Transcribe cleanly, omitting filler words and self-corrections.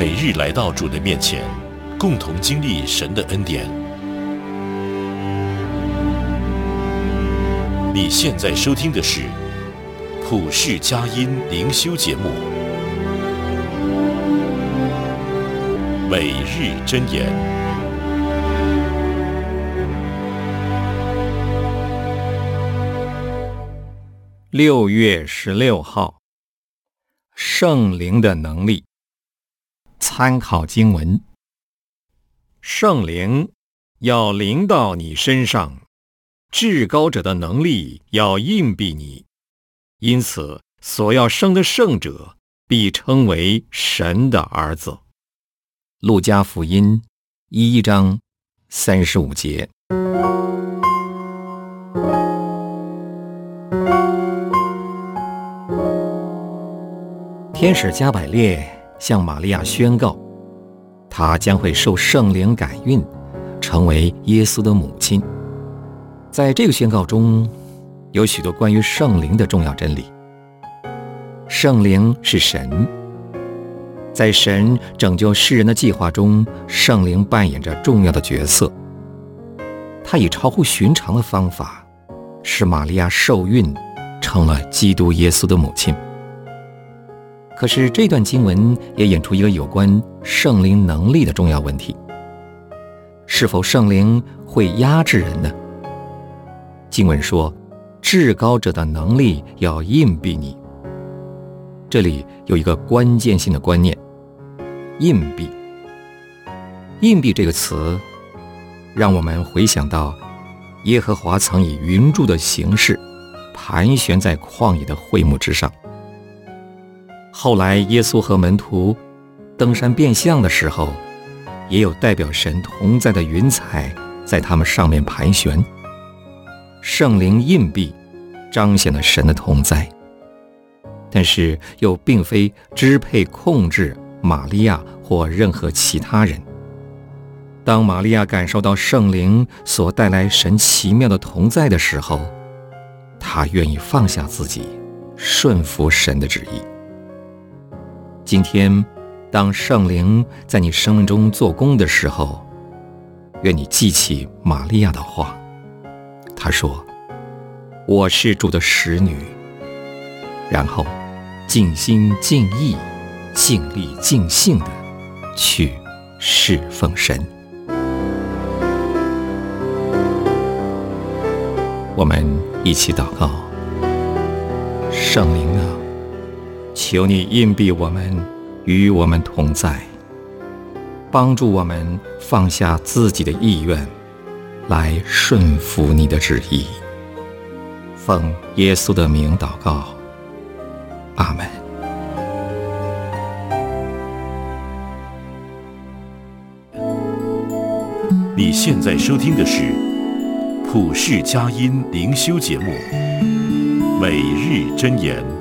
每日来到主的面前，共同经历神的恩典。你现在收听的是普世佳音灵修节目，每日箴言。 6月16号，圣灵的能力。参考经文：圣灵要临到你身上，至高者的能力要荫庇你，因此所要生的圣者必称为神的儿子。路加福音1章35节。天使加百列向玛利亚宣告，她将会受圣灵感孕，成为耶稣的母亲。在这个宣告中，有许多关于圣灵的重要真理。圣灵是神，在神拯救世人的计划中，圣灵扮演着重要的角色。他以超乎寻常的方法，使玛利亚受孕，成了基督耶稣的母亲。可是这段经文也引出一个有关圣灵能力的重要问题：是否圣灵会压制人呢？经文说，至高者的能力要荫庇你。这里有一个关键性的观念：荫庇。荫庇这个词，让我们回想到耶和华曾以云柱的形式盘旋在旷野的会幕之上。后来耶稣和门徒登山变像的时候，也有代表神同在的云彩在他们上面盘旋。圣灵荫庇，彰显了神的同在，但是又并非支配控制玛利亚或任何其他人。当玛利亚感受到圣灵所带来神奇妙的同在的时候，她愿意放下自己，顺服神的旨意。今天，当圣灵在你生命中做工的时候，愿你记起玛利亚的话。她说：“我是主的使女。”然后尽心尽意、尽力尽性地去侍奉神。我们一起祷告：圣灵啊，求你荫庇我们，与我们同在，帮助我们放下自己的意愿，来顺服你的旨意。奉耶稣的名祷告，阿们。 你现在收听的是普世佳音灵修节目，每日箴言。